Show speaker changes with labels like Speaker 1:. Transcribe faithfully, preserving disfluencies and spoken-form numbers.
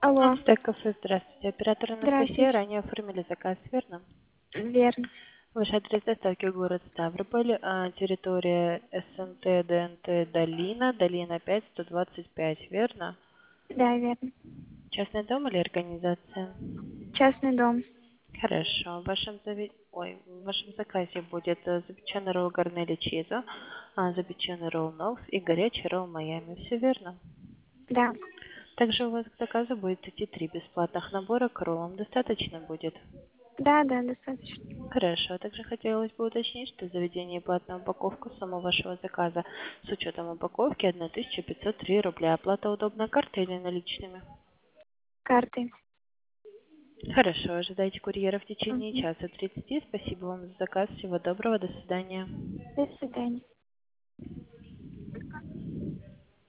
Speaker 1: Алло,
Speaker 2: Так, кафе, здравствуйте. Оператор Анастасия,
Speaker 1: здравствуйте.
Speaker 2: ранее оформили заказ, верно?
Speaker 1: Верно.
Speaker 2: Ваш адрес доставки город Ставрополь, а, территория СНТ, ДНТ, Долина, Долина пять, сто двадцать пять, верно?
Speaker 1: Да, верно.
Speaker 2: Частный дом или организация?
Speaker 1: Частный дом.
Speaker 2: Хорошо. В вашем, зави- Ой, в вашем заказе будет э, запеченный ролл гарнели чиза, а, запеченный ролл Нокс и горячий ролл Майами. Все верно?
Speaker 1: Да.
Speaker 2: Также у вас к заказу будет идти три бесплатных набора к роллам. Достаточно будет?
Speaker 1: Да, да, достаточно.
Speaker 2: Хорошо. Также хотелось бы уточнить, что заведение платная упаковка суммы вашего заказа с учетом упаковки тысяча пятьсот три рубля. Оплата удобна картой или наличными?
Speaker 1: Карты.
Speaker 2: Хорошо. Ожидайте курьера в течение
Speaker 1: Мгм.
Speaker 2: часа тридцати. Спасибо вам за заказ. Всего доброго. До свидания.
Speaker 1: До свидания.